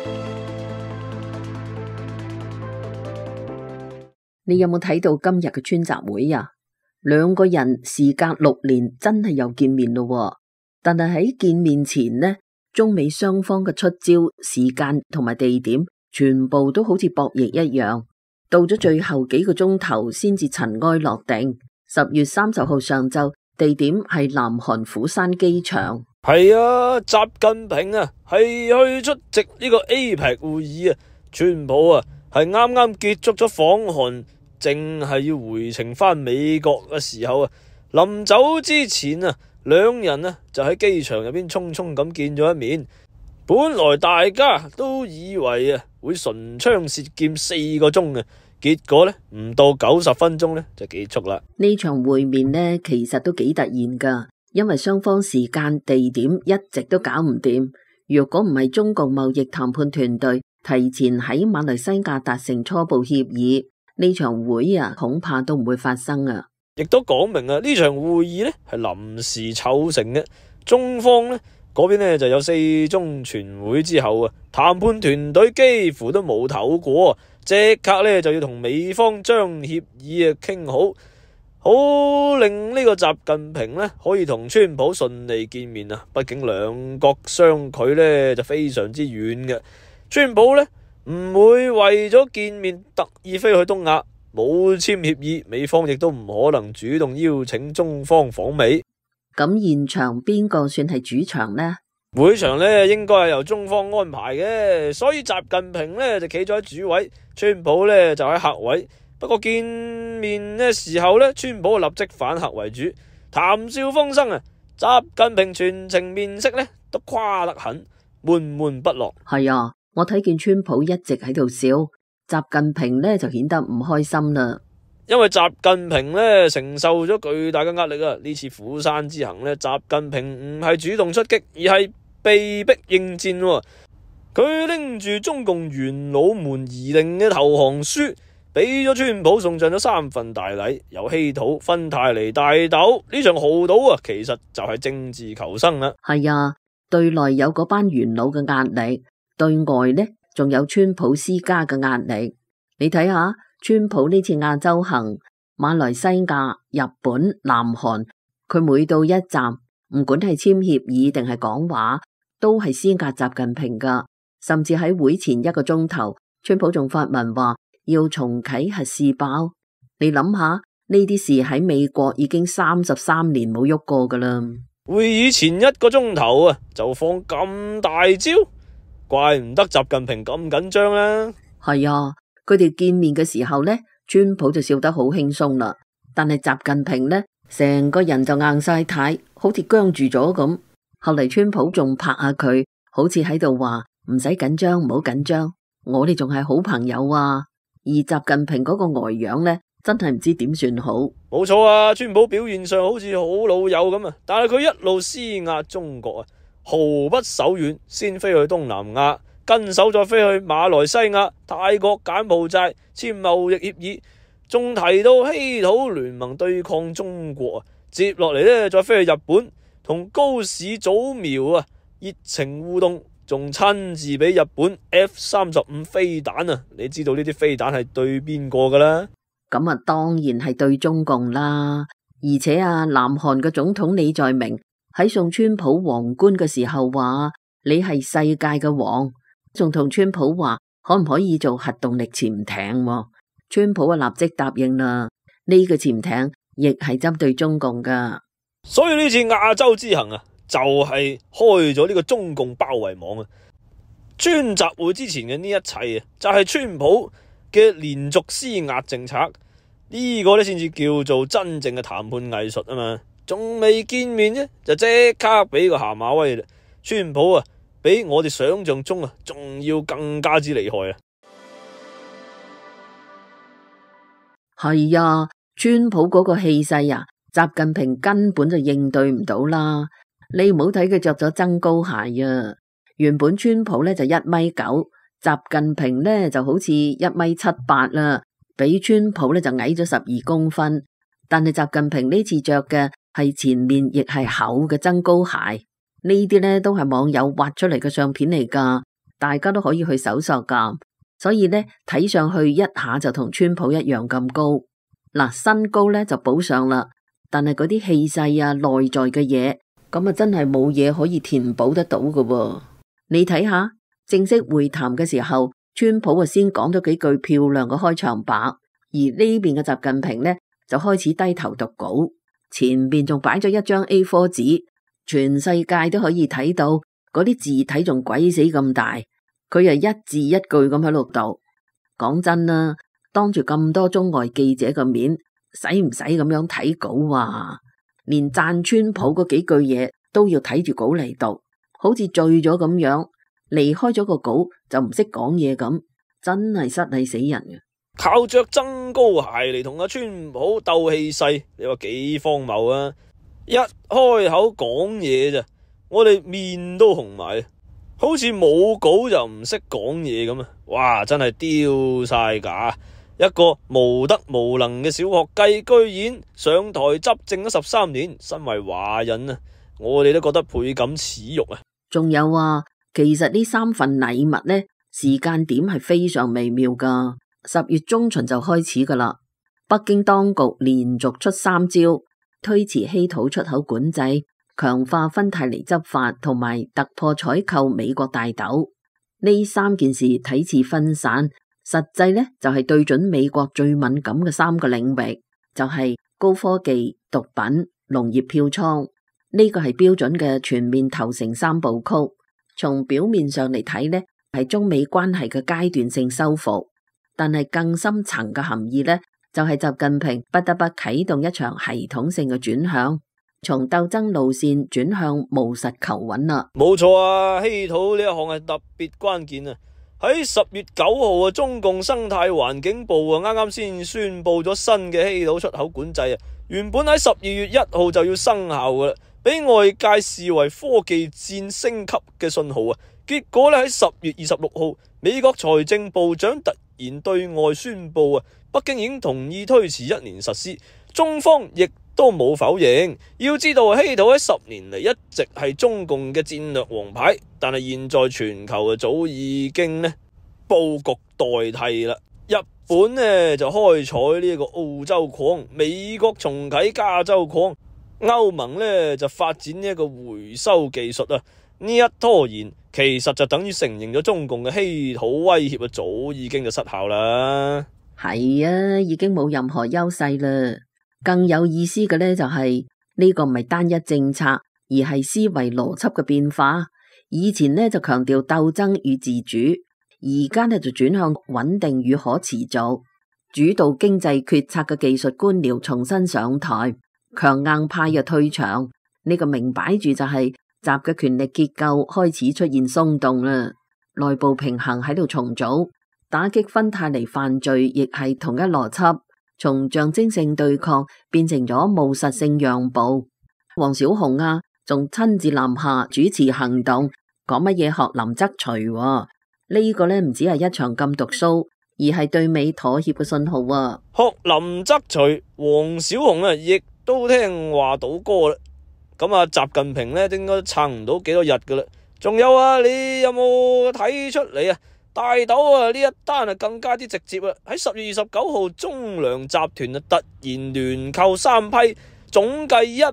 你有冇睇到今日嘅川習會啊？兩個人時隔6年真係又見面咯，但係喺見面前呢，中美雙方嘅出招、時間同埋地點，全部都好似博弈一樣。到咗最後幾個鐘頭先至塵埃落定。10月30號上晝，地點係南韓釜山機場。 係啊，習近平啊係去出席呢個 APEC 會議啊，川普啊係啱啱結束咗訪韓，淨係要回程返美國嘅時候啊，臨走之前啊，兩人啊就喺機場入邊匆匆咁見咗一面。本來大家都以為啊會唇槍舌劍4個鐘啊，結果呢唔到90分鐘呢就結束啦。 呢場會面呢其實都幾突然噶，因為雙方時間地點一直都搞唔掂。如果唔係中共貿易談判團隊提前喺馬來西亞達成初步協議，呢場會啊恐怕都唔會發生啊。 亦都講明啊，呢場會議呢係臨時湊成嘅。中方呢嗰邊呢就有4中全會之後啊，談判團隊幾乎都冇唞過，即刻呢就要同美方將協議啊傾好，好令呢個習近平呢可以同川普順利見面啊。畢竟兩國相距呢就非常之遠嘅，川普呢唔會為咗見面特意飛去東亞，冇簽協議，美方亦都唔可能主動邀請中方訪美。 咁現場邊個算係主場呢？ 會場呢應該係由中方安排嘅，所以習近平呢就企咗喺主位，川普呢就喺客位。不過見面嘅時候呢，川普立即反客為主，談笑風生啊！習近平全程面色呢都誇得很，悶悶不樂。 係啊，我睇見川普一直喺度笑，習近平呢就顯得唔開心啦。 因為習近平呢承受咗巨大嘅壓力啊！呢次釜山之行呢，習近平唔係主動出擊，而係被逼應戰。佢拎住中共元老們擬定嘅投降書，俾咗川普送上咗3份大禮，由稀土、芬太尼、大豆。呢場豪賭啊，其實就係政治求生啦。 係啊，對內有嗰班元老嘅壓力，對外呢仲有川普施加嘅壓力。你睇下。川普呢次亞洲行，馬來西亞、日本、南韓，佢每到一站，唔管係簽協議定係講話，都係施壓習近平噶。甚至喺會前1個鐘頭，川普仲發文話要重啟核試爆。你諗下，呢啲事喺美國已經33年冇喐過噶啦。 會議前1個鐘頭啊，就放咁大招，怪唔得習近平咁緊張啊。 係啊。佢哋見面嘅時候呢，川普就笑得好輕鬆啦，但係習近平呢，成個人就硬晒軚，好似僵住咗咁。後嚟川普仲拍下佢，好似喺度話唔使緊張，唔好緊張，我哋仲係好朋友啊。而習近平嗰個呆樣呢，真係唔知點算好。 冇錯啊，川普表現上好似好老友咁啊，但係佢一路施壓中國啊，毫不手軟，先飛去東南亞。跟手再飛去馬來西亞、泰國、柬埔寨簽貿易協議，仲提到稀土聯盟對抗中國啊。接落嚟呢，再飛去日本同高市早苗啊熱情互動，仲親自俾日本 F-35飛彈啊！你知道呢啲飛彈係對邊個噶啦？ 咁啊，當然係對中共啦。而且啊，南韓嘅總統李在明喺送川普皇冠嘅時候話：你係世界嘅王。仲同川普話可唔可以做核動力潛艇？川普啊立即答應啦。呢個潛艇亦係針對中共噶。 所以呢次亞洲之行啊，就係開咗呢個中共包圍網啊。川習會之前嘅呢一切啊，就係川普嘅連續施壓政策。呢個呢先至叫做真正嘅談判藝術啊嘛。仲未見面啫，就即刻俾個下馬威啦。川普啊！比我哋想象中啊，仲要更加之厲害啊！ 係啊，川普嗰個氣勢啊，習近平根本就應對唔到啦。你唔好睇佢着咗增高鞋啊，原本川普呢就1.9米，習近平呢就好似1.78米啦，比川普呢就矮咗12公分。但係習近平呢次着嘅係前面亦係厚嘅增高鞋。呢啲呢都係網友挖出嚟嘅相片嚟噶， 大家都可以去搜索噶。所以呢，睇上去一下就同川普一樣咁高。嗱，身高呢就補上啦，但係嗰啲氣勢啊、內在嘅嘢，咁啊真係冇嘢可以填補得到噶喎。你睇下，正式會談嘅時候，川普啊先講咗幾句漂亮嘅開場白，而呢邊嘅習近平呢就開始低頭讀稿，前邊仲擺咗一張 A4 紙，全世界都可以睇到，嗰啲字體仲鬼死咁大，佢又一字一句咁喺度讀。講真啦，當住咁多中外記者嘅面，使唔使咁樣睇稿啊？連讚川普嗰幾句嘢都要睇住稿嚟讀，好似醉咗咁樣，離開咗個稿就唔識講嘢咁，真係失禮死人嘅。 靠着增高鞋嚟同阿川普鬥氣勢，你話幾荒謬啊！一開口講嘢咋，我哋面都紅埋，好似冇稿就唔識講嘢咁啊！哇，真係丟晒架！一個無德無能嘅小學雞，居然上台執政咗13年，身為華人啊，我哋都覺得倍感恥辱啊！ 仲有啊，其實呢3份禮物呢，時間點係非常微妙噶，10月中旬就開始噶啦。北京當局連續出3招，推遲稀土出口管制，強化芬太尼執法，同埋突破採購美國大豆。呢3件事睇似分散，實際呢就係對準美國最敏感嘅3個領域，就係高科技、毒品、農業票倉。呢個係標準嘅全面投誠3部曲。從表面上嚟睇呢，係中美關係嘅階段性修復，但係更深層嘅含義呢，就係習近平不得不啟動一場系統性嘅轉向，從鬥爭路線轉向務實求穩啦。 冇錯啊，稀土呢一項係特別關鍵啊！喺10月9號啊，中共生態環境部啊啱啱先宣布咗新嘅稀土出口管制啊，原本喺12月1號就要生效噶啦，俾外界視為科技戰升級嘅信號啊！結果咧喺10月26號，美國財政部長突然對外宣布啊，北京已經同意推遲1年實施，中方亦都冇否認。要知道稀土喺10年嚟一直係中共嘅戰略王牌，但係現在全球啊早已經呢佈局代替啦。日本呢就開採呢個澳洲礦，美國重啟加州礦，歐盟呢就發展呢一個回收技術啊。呢一拖延其實就等於承認咗中共嘅稀土威脅啊，早已經就失效啦。 係啊，已經冇任何優勢啦。更有意思嘅呢，就係呢個唔係單一政策，而係思維邏輯嘅變化。以前呢就強調鬥爭與自主，而家呢就轉向穩定與可持續。主導經濟決策嘅技術官僚重新上台，強硬派又退場。呢個明擺住就係習嘅權力結構開始出現鬆動啦，內部平衡喺度重組，打擊芬太尼犯罪亦係同一邏輯，從象徵性對抗變成咗務實性讓步。王小洪啊，仲親自南下主持行動，講乜嘢學林則徐喎？呢個呢唔只係一場禁毒 show，而係對美妥協嘅信號啊！ 學林則徐，王小洪啊，亦都聽話倒戈啦。咁啊，習近平呢應該撐唔到幾多日噶啦。仲有啊，你有冇睇出嚟啊？大豆啊呢一單啊更加之直接啊！喺10月29號，中糧集團啊突然聯購3批，總計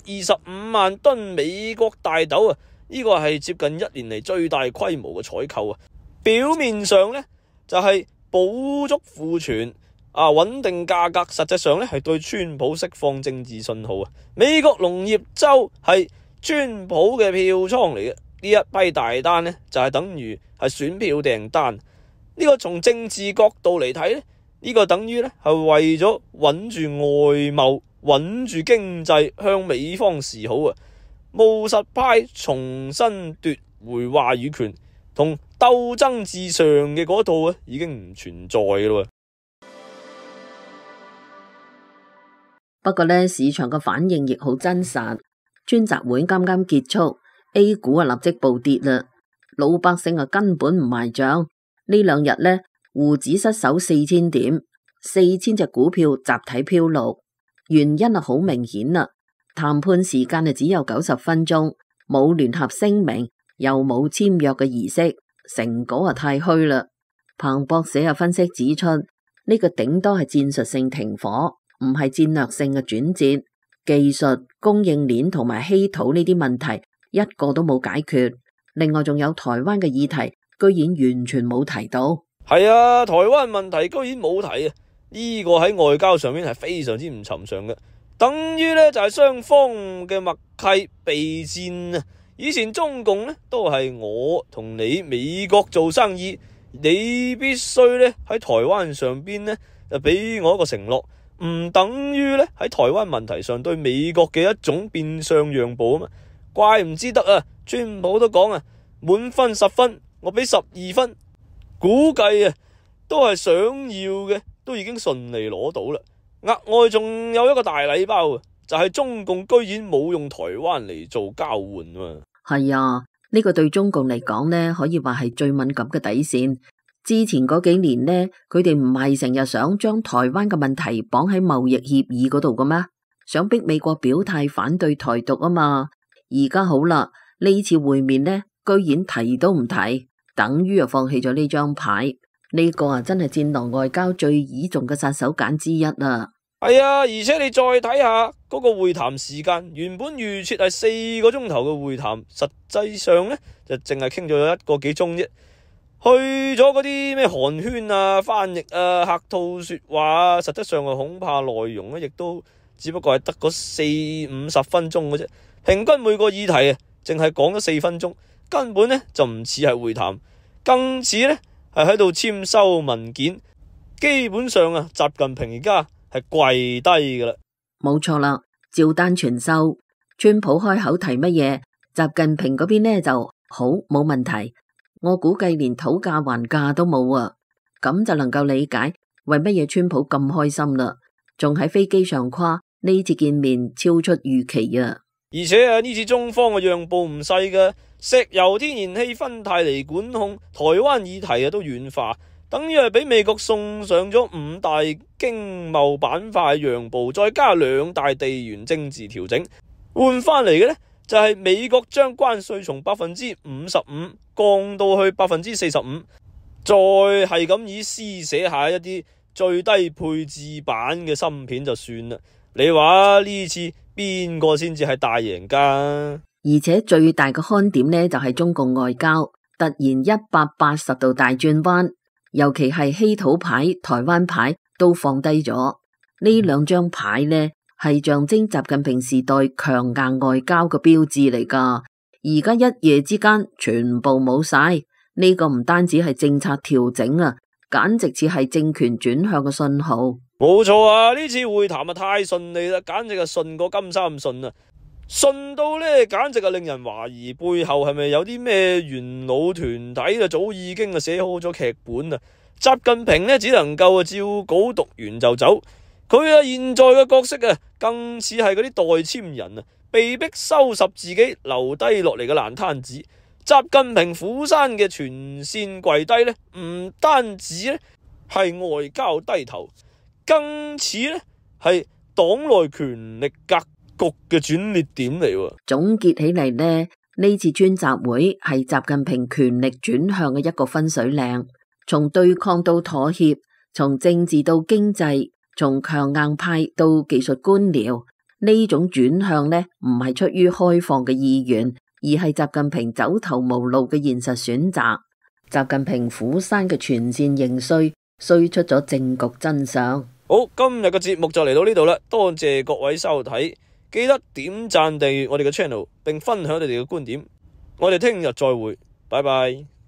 125萬噸美國大豆啊！呢個係接近1年嚟最大規模嘅採購啊！表面上呢就係補足庫存啊，穩定價格，實際上呢係對川普釋放政治信號啊！美國農業州係川普嘅票倉嚟嘅，呢一批大單呢就係等於係選票訂單。呢個從政治角度嚟睇呢，呢個等於呢係為咗穩住外貿、穩住經濟，向美方示好啊！務實派重新奪回話語權，同鬥爭至上嘅嗰套啊已經唔存在啦。 不過呢，市場嘅反應亦好真實。專責會啱啱結束，A 股啊立即暴跌啦，老百姓啊根本唔埋賬。呢2日呢，滬指失守4000點，4000隻股票集體飄綠，原因啊好明顯啦。談判時間啊只有90分鐘，冇聯合聲明，又冇簽約嘅儀式， 成果啊太虛啦。彭博社啊分析指出，呢個頂多係戰術性停火，唔係戰略性嘅轉折。技術、供應鏈同埋稀土呢啲問題一個都冇解決。另外仲有台灣嘅議題，居然完全冇提到。 係啊，台灣問題居然冇提啊！呢個喺外交上面係非常之唔尋常嘅，等於呢就係雙方嘅默契備戰啊！以前中共呢都係我同你美國做生意，你必須呢喺台灣上邊呢就俾我一個承諾，唔等於呢喺台灣問題上對美國嘅一種變相讓步啊嘛！怪唔之得啊，川普都講啊，滿分10分，我俾12分，估計啊都係想要嘅。都已經順利攞到啦，額外仲有一個大禮包啊，就係中共居然冇用台灣嚟做交換啊！ 係啊，呢個對中共嚟講呢，可以話係最敏感嘅底線。之前嗰幾年呢，佢哋唔係成日想將台灣嘅問題綁喺貿易協議嗰度嘅咩？想逼美國表態反對台獨啊嘛。而家好啦，呢次會面呢，居然提都唔提，等於又放棄咗呢張牌。呢個啊，真係戰狼外交最倚重嘅殺手鐧之一啊！ 係啊，而且你再睇下嗰個會談時間，原本預設係4個鐘頭嘅會談，實際上呢就淨係傾咗1個幾鐘啫。去咗嗰啲咩寒暄啊、翻譯啊、客套說話啊，實質上啊恐怕內容呢亦都只不過係得嗰40-50分鐘嘅啫。平均每個議題啊，淨係講咗4分鐘，根本呢就唔似係會談，更似呢係喺度簽收文件。基本上啊，習近平而家係跪低噶啦， 冇錯啦，照單全收。川普開口提乜嘢，習近平嗰邊呢就好冇問題。我估計連討價還價都冇啊，咁就能夠理解為乜嘢川普咁開心啦，仲喺飛機上誇呢次見面超出預期啊！ 而且啊，呢次中方嘅讓步唔細嘅，石油、天然氣分太離管控，台灣議題啊都軟化，等於係俾美國送上咗5大經貿板塊讓步，再加2大地緣政治調整，換翻嚟嘅呢，就係美國將關稅從55%降到去45%，再係咁以施捨下一啲最低配置版嘅芯片就算啦。你話呢次邊個先至係大贏家？ 而且最大嘅看點呢，就係中共外交突然180度大轉彎，尤其係稀土牌、台灣牌都放低咗。呢2張牌呢，係象徵習近平時代強硬外交嘅標誌嚟噶。而家一夜之間全部冇晒，呢個唔單止係政策調整啊，簡直似係政權轉向嘅信號。 冇錯啊！呢次會談啊太順利啦，簡直係順過金三順啊！順到呢，簡直係令人懷疑背後係咪有啲咩元老團體啊，早已經寫好咗劇本啊！習近平呢，只能夠照稿讀完就走，佢現在嘅角色啊，更似係嗰啲代簽人啊，被逼收拾自己留低落嚟嘅爛攤子。習近平釜山嘅全線跪低呢，唔單止呢係外交低頭，更似呢係黨內權力格局嘅轉捩點嚟。 總結起嚟呢次川習會係習近平權力轉向嘅一個分水嶺，從對抗到妥協，從政治到經濟，從強硬派到技術官僚，呢種轉向呢唔係出於開放嘅意願，而係習近平走投無路嘅現實選擇。習近平釜山嘅全線認衰出咗政局真相。 好，今日嘅節目就嚟到呢度啦，多謝各位收睇，記得點讚訂閱我哋嘅 channel，並分享你哋嘅觀點。我哋聽日再會，拜拜。